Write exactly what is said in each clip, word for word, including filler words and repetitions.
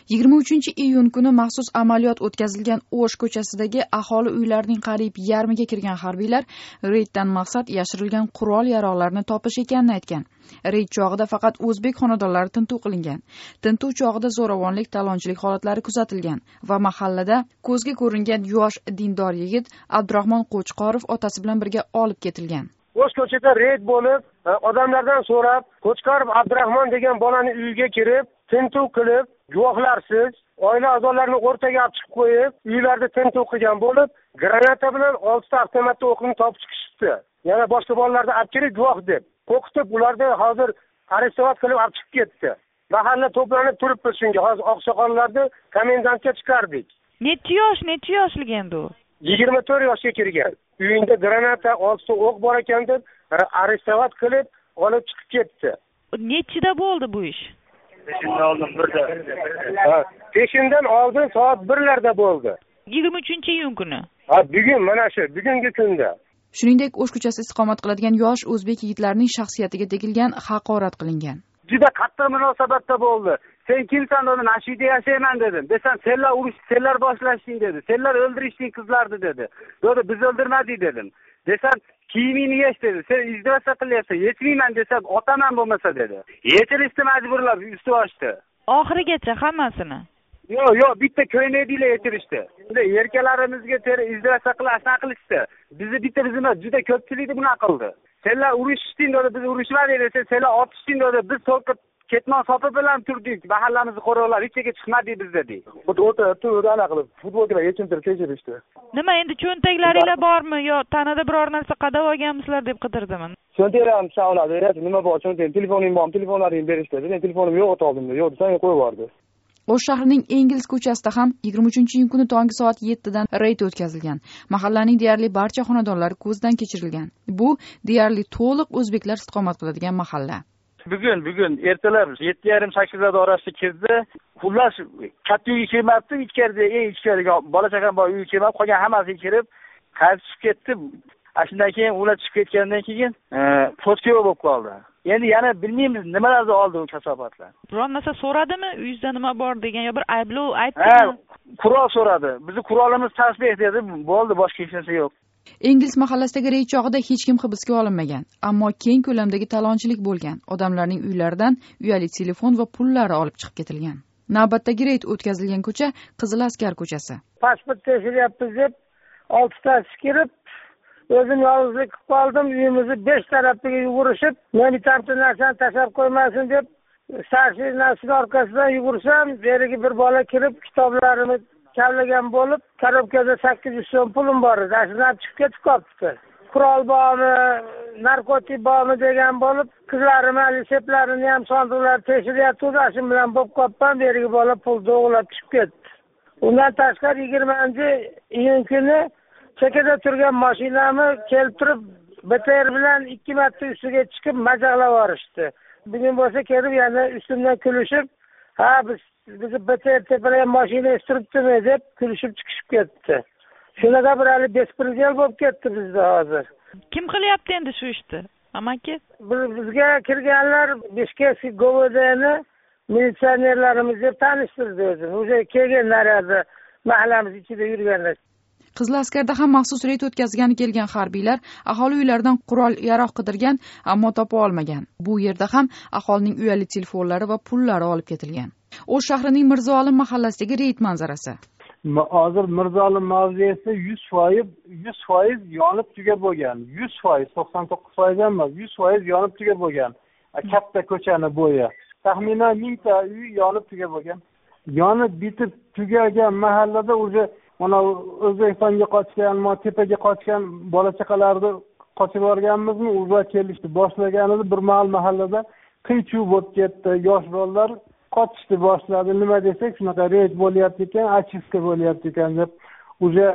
yigirma uchinchi iyun kuni maxsus amaliyot o'tkazilgan O'sh ko'chasidagi aholi uylarining qariyb yarmiga kirgan harbiylar reyddan maqsad yashirilgan qurol-yarog'larni topish ekanini aytgan. Reyd chog'ida faqat o'zbek xonadonlari tintuv qilingan. Tintuv chog'ida zo'ravonlik, talonchilik holatlari kuzatilgan va mahallada ko'zga ko'ringan yosh dindor yigit Abdurahmon Qo'chqorov otasi bilan birga olib ketilgan. O'sh ko'chada reyd bo'lib, odamlardan so'rab, Qo'chqorov Abdurahmon degan bolani uyiga kirib, tintuv qilib, guvohlarsiz oila a'zolarini o'rtaga olib chiqib qo'yib, uylarda tintuv qilgan bo'lib, granata bilan oltita avtomatli o'qni topib chiqishdi. Yana boshqa bolalarni olib kelib guvoh deb qo'rqitib, ularni hozir arestovat qilib olib chiqib ketdi. Mahalla to'planib turibdi shunga. Hozir oqsoqollarni komendantga chiqardik. Necha yosh, necha yoshlik endi u? yigirma to'rt yoshga kirgan. Uyingda granata, oltita o'q bor ekan deb arestovat qilib olib chiqib ketdi. Nechida bo'ldi bu ish? Peshindan oldin birda. Ha, peshindan oldin soat birlarda bo'ldi. yigirma uchinchi iyun kuni. Ha, bugun mana shu, bugungi kunda. Shuningdek, O'sh ko'chasida istiqomat qiladigan yosh o'zbek yigitlarining shaxsiyatiga tegilgan, haqorat qilingan. Juda qattiq munosabatda bo'ldi. Sen kimsan dedi, Nashida yashayman dedim. Desam, senlar urush, senlar boshlashding dedi. Senlar o'ldirishding qizlarni dedi. Dedi, biz o'ldirmadik dedim. Desam, kiyimingni yesh dedi. Sen izdivasa qilyapsan, yechmayman desam, otaman bo'lmasa dedi. Yechirishni majburlab usti ochdi. Oxirigacha hammasini. Yo'q, yo'q, bitta ko'ynakdilar yechirishdi. Erkalarimizga teri izdivasa qilishni qilishdi. Bizni bitta bizimiz juda ko'pchilikni bunaqa qildi. Senlar urushding dedi, biz urushmadik dedi. Senlar otishding dedi, biz to'qib ketmon sopi bilan turdik. Mahallamizni qo'roqlar hech yerga chiqmadik biz dedik. O'ta o'ta anaqa qilib futbolchilar yechimtir tekshirishdi. Nima endi cho'ntaklaringlar bormi yo tanada biror narsa qadab olganmisizlar deb qidirdiman. Cho'ntagim savladi, nima bor cho'ntagim, telefoning bormi, telefonlaringni berishdi. Men telefonim yo'q o'toldim. Yo'q, desam qo'yib yubordi. O'sh shahrining Engels ko'chasida ham yigirma uchinchi iyun kuni tongi soat yettidan reyd o'tkazilgan. Mahallaning deyarli barcha xonadonlari ko'zdan kechirilgan. Bu deyarli to'liq o'zbeklar istiqomat qiladigan mahalla. Bugun, bugun ertalab yetti yarim sakkizlar orasida kirdi. Xullas, katta uyga kirmabdi, ichkarida eng ichkariga bola chaqam bor uyga kirmab, qolgan hammasi kirib, qaytib ketdi. Shundan keyin ular chiqib ketgandan keyin pochkeva bo'lib qoldi. Endi yana bilmaymiz nimalarni oldi u kasobatlar. Biron narsa so'radimi? Uyingizda nima bor degan yo bir ayblov aytdimi? Qurol so'radi. Bizni qurolimiz tasbeh dedi. Bo'ldi, boshqa hech narsa yo'q. Engels mahallasidagi reyd chog'ida hech kim hibsga olinmagan, ammo keng ko'lamdagi talonchilik bo'lgan. Odamlarning uylaridan uyali telefon va pullari olib chiqib ketilgan. Navbatdagi reyd o'tkazilgan ko'cha Qizil askar ko'chasi. Pasport tekshiryapmiz deb oltitasi kirib, o'zim yolg'izlik qilib qoldim. Uyimizni besh tarafiga yugurishib, meni bitta narsani tashlab qo'ymasin deb starsiyning orqasidan yugursam, beriga bir bola kirib kitoblarimni kavlagan bo'lib, korobkada sakkiz yuz so'm pulim bor edi. Ashundan chiqib ketib qolibdi. Qurol bormi, narkotik bormi degan bo'lib, qizlarim hali seplarini ham sondiqlar tekshiryapti. Ashun bilan bo'lib qolibman, beriga bola pulni o'g'irlab chiqib ketdi. Undan tashqari yigirmanchi iyun kuni chekada turgan mashinamni kelib turib, B T R bilan ikki marta ustiga chiqib majaqlab yorishdi. Bugun bo'lsa kelib yana ustimdan kulishib, ha biz bizni B T R tepalagan mashina turibdimi deb kulishib chiqishib ketdi. Shunaqa bir hali bespredel bo'lib ketdi bizda hozir. Kim qilyapti endi shu ishni? Amaki? Bizga kirganlar Beshkentskiy G O V D'ni militsionerlarimiz deb tanishtirdi o'zi. O'sha kelgan naryoqda mahallamiz ichida yurganlar. Qizil askarda ham maxsus reyd o'tkazgani kelgan harbiylar aholi uylaridan qurol-yarog' qidirgan, ammo topa olmagan. Bu yerda ham aholining uyali telefonlari va pullari olib ketilgan. O'sh shahrining Mirzolim mahallasidagi reyd manzarasi. Hozir Mirzolim mavzesi yuz foiz yonib tugab bo'lgan. yuz foiz, to'qson to'qqiz foiz emas, yuz foiz yonib tugab bo'lgan. Katta ko'chani bo'yi. Taxminan mingta uy yonib tugab bo'lgan. Yonib bitib tugagan mahallada o'zi mana O'zbekistonga qochgan, mo tepaga qochgan bola chaqalarni qochib borganmizmi? Ular kelishdi, boshlaganida bir mahal mahallada qiy-chuv bo'lib ketdi. Yosh bolalar qochishni boshladi. Nima desak, shunaqa reyd bo'lyapti ekan, achivka bo'lyapti ekan deb o'zi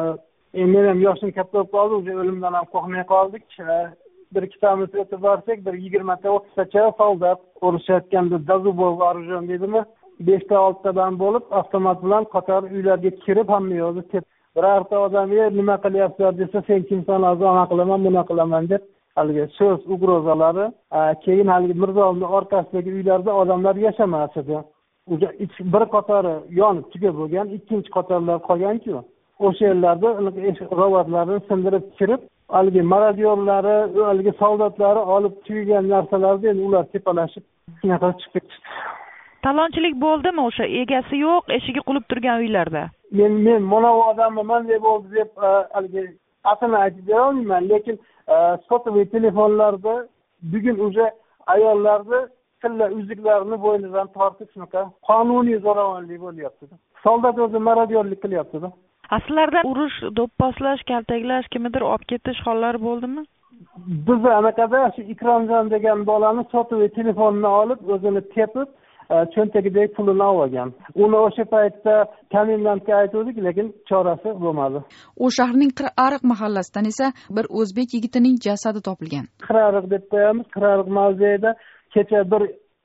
men ham yoshim katta bo'lib qoldi, o'zi o'limdan ham qo'rqmay qoldik. Bir kilometr o'tib borsak, bir yigirmata o'ttiztacha soldat urushayotganda dazubov orужен deydimi? beshta oltitadan bo'lib avtomat bilan qator uylarga kirib hamma yo'lni tep. Birorta odamga nima qilyapsizlar desa, sen kimsan, ozona qilaman, buni qilaman deb haligi so'z ugrozalari. Keyin haligi Mirzolimning orqasidagi uylarda odamlar yashamas edi. bir qatori yonib tugab bo'lgan, ikkinchi qatorlar qolgan-ku. O'sha yerlarda robotlarni sindirib kirib, haligi marodyorlari, haligi soldatlari olib tugagan narsalarni endi ular tepalashib shunaqa chiqib ketdi. Talonchilik bo'ldimi o'sha egasi yo'q, eshigi qulib turgan uylarda? Men men mana bu odamni manday bo'ldi deb haligi asini aytib bera olmayman, lekin sotuvli telefonlarda bugun o'sha ayollarni tilla uzuklarini bo'ynidan tortib shunaqa qonuniy zo'ravonlik bo'lyapti. Soldat o'zi marodyorlik qilyapti-da. Aslarda urush, do'pposlash, kaltaklash, kimnidir olib ketish hollari bo'ldimi? Biz anaqada shu Ikromjon degan bolani sotuvli telefonini olib, o'zini tepib, cho'ntagidagi pulini olgan. Uni o'sha paytda komendantga aytdik, lekin chorasi bo'lmadi. U shaharning Qirariq mahallasidan esa bir o'zbek yigitining jasadi topilgan. Qirariq deb qo'yamiz. Qirariq mavzeida kecha bir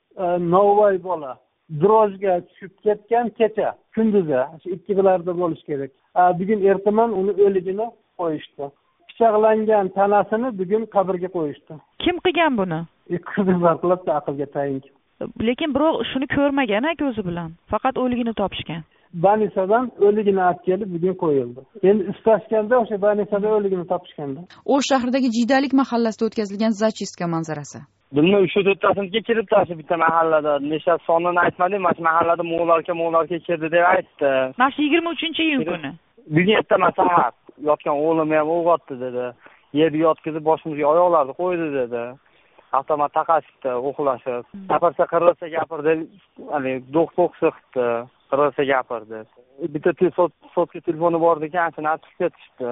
novvoy bola drojga tushib ketgan kecha kunduzi ikkilarda bo'lish kerak. Bugun ertaman uni o'ligini qo'yishdi. Pichoqlangan tanasini bugun qabrga qo'yishdi. Kim qilgan buni? Qizlar qilib aqlga tayin. Lekin birov shuni ko'rmagan ko'zi bilan. Faqat o'ligini topishgan. Banisadan o'ligini olib kelib bugun qo'yildi. Endi istashganda o'sha Banisada o'ligini topishganda. O'sh shahridagi Jiydalik mahallasida o'tkazilgan zachistka manzarasi. Bilmay shu to'rttasini kirib tashib bitta mahallada necha sonini aytmadim, mana shu mahallada mo'g'larga mo'g'larga kirdi deb aytdi. Mana shu yigirma uchinchi iyun kuni. Bugun ertaman sahar yotgan o'g'lim ham uyg'otdi dedi. Yerga yotqizib boshimizga oyoqlarni qo'ydi dedi. Avtomat taqashibdi, uxlashib. Gapirsa qirg'izcha gapirdi, hali do'q-do'q qildi, qirg'izcha gapirdi. Bitta sotka telefoni bor ekan, shuni achib ketishdi.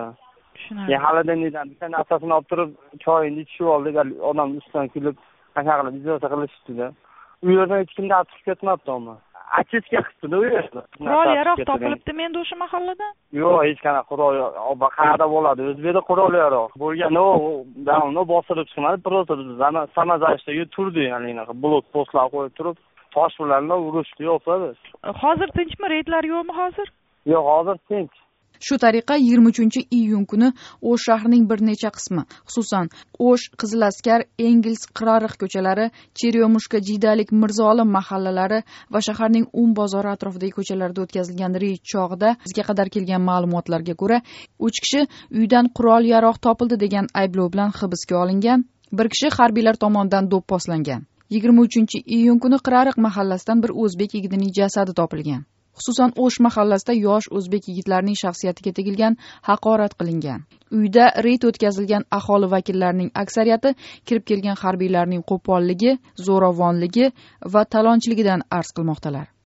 Ya halidan dedim, bitta narsasini olib turib, choyini ichib oldi, odam ustidan kulib, qanaqa qilib bizga qilishdi-da. U yerdan hech kimga achib ketmabdi ammo. Achishga qildi-da u yerda. Qurol yaroq topilibdimi endi o'sha mahallada? Yo'q, hech qanaqa qurol qayerda bo'ladi? O'zbekda qurol yaroq bo'lgan, o, davno bostirib chiqmadi, просто samazashda turdi, ya'ni unaqa blok postlar qo'yib turib, tosh bilan urushdi, yo'qsa biz. Hozir tinchmi? Reydlar yo'qmi hozir? Yo'q, hozir tinch. Shu tariqa yigirma uchinchi iyun kuni O'sh shahrining bir necha qismi, xususan O'sh, Qizilaskar, Engels, Qirariq ko'chalari, Cheryomushka, Jiydalik, Mirzolim mahallalari va shaharning Um bozori atrofidagi ko'chalarda o'tkazilgan reyd chog'ida bizga qadar kelgan ma'lumotlarga ko'ra, uch kishi uydan qurol yaroq topildi degan ayblov bilan hibsga olingan, bir kishi harbiylar tomonidan do'pposlangan. yigirma uchinchi iyun kuni Qirariq mahallasidan bir o'zbek yigitining jasadi topilgan. Xususan O'sh mahallasida yosh o'zbek yigitlarining shaxsiyatiga tegilgan, haqorat qilingan. Uyda reyd o'tkazilgan aholi vakillarining aksariyati kirib kelgan harbiylarning qo'polligi, zo'ravonligi va talonchiligidan arz qilmoqdalar.